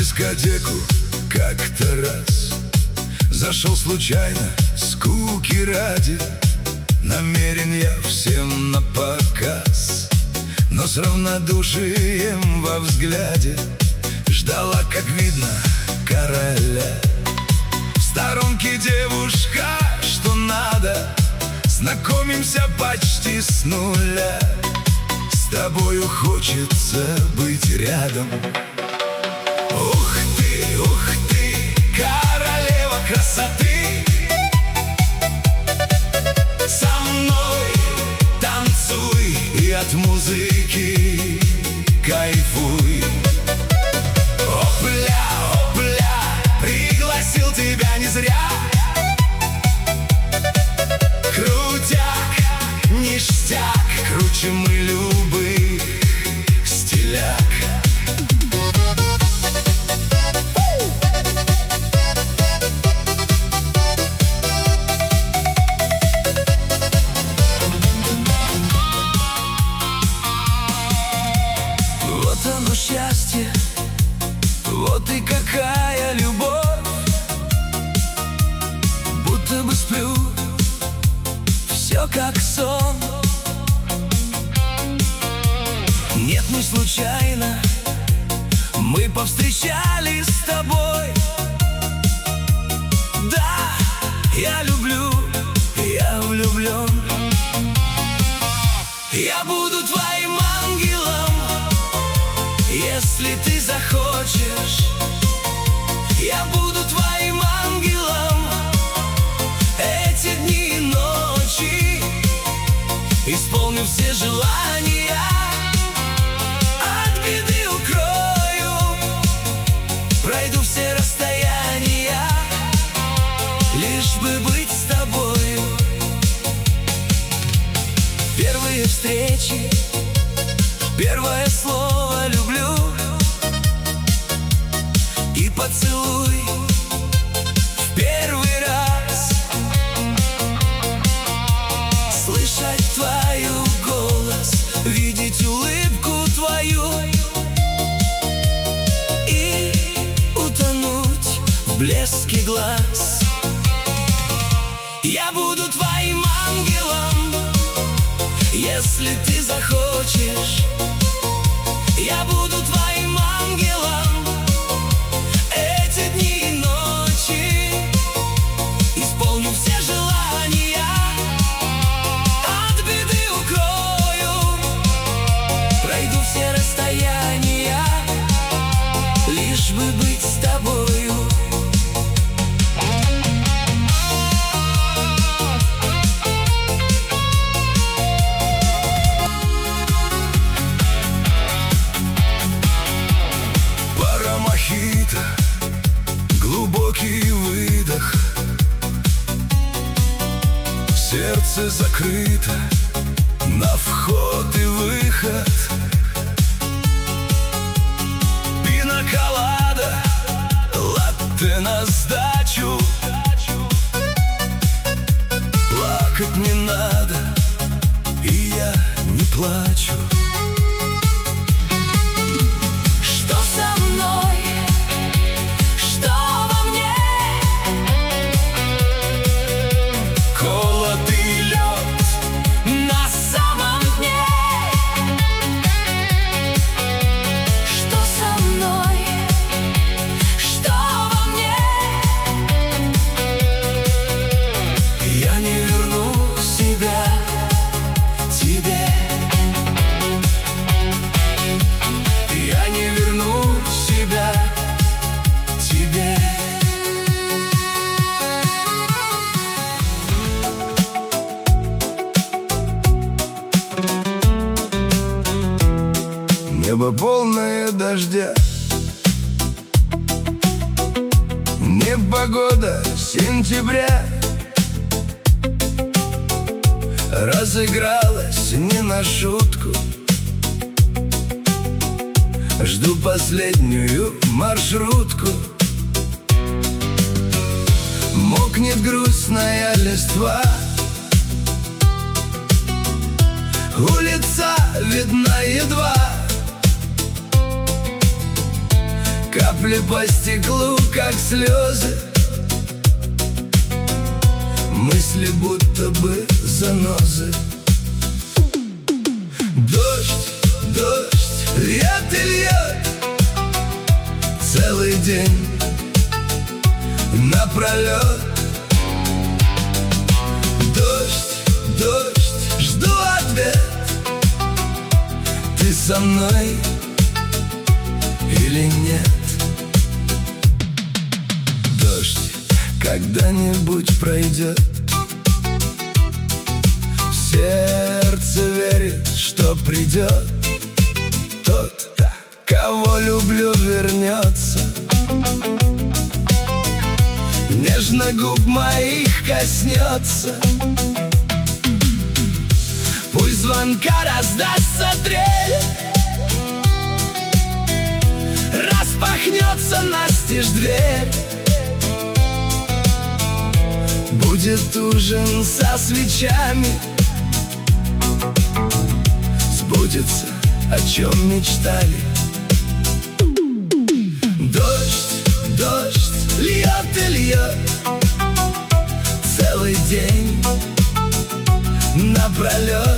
дискотеку как-то раз зашел случайно, скуки ради. Намерен я всем напоказ, но с равнодушием во взгляде ждала, как видно, короля. В сторонке девушка, что надо, знакомимся почти с нуля. С тобою хочется быть рядом. Ух ты, королева красоты, со мной танцуй и от музыки кайфуй. Опля, опля, пригласил тебя не зря. Крутяк, ништяк, круче мы любых стиляк. Вот оно счастье, вот и какая любовь. Будто бы сплю, все как сон. Нет, не случайно мы повстречались с тобой. Да, я люблю, я влюблен. Я буду твоим ангелом, если ты захочешь. Я буду твоим ангелом эти дни и ночи. Исполню все желания, от беды укрою, пройду все расстояния, лишь бы быть с тобою. Первые встречи, первое слово люблю и поцелуй в первый раз. Слышать твою голос, видеть улыбку твою и утонуть в блеске глаз. Я буду твоим ангелом, если ты захочешь. Я буду твоим ангелом эти дни и ночи. Исполню все желания, от беды укрою, пройду все расстояния, лишь бы быть с тобою. Глубокий выдох, сердце закрыто на вход и выход. Пина-колада, латте на сдачу. Плакать не надо, и я не плачу. Что со мной? Небо полное дождя, непогода сентября разыгралась не на шутку. Жду последнюю маршрутку. Мокнет грустная листва, улица видна едва. Капли по стеклу, как слезы, мысли будто бы занозы. Дождь, дождь, льет и льет целый день напролет. Дождь, дождь, жду ответ. Ты со мной или нет? Дождь когда-нибудь пройдет. Сердце верит, что придет тот, кого люблю, вернется. Нежно губ моих коснется. Пусть звонка раздастся трель, распахнется настежь дверь. Будет ужин со свечами, сбудется, о чем мечтали. Дождь, дождь, льет и льет целый день напролет.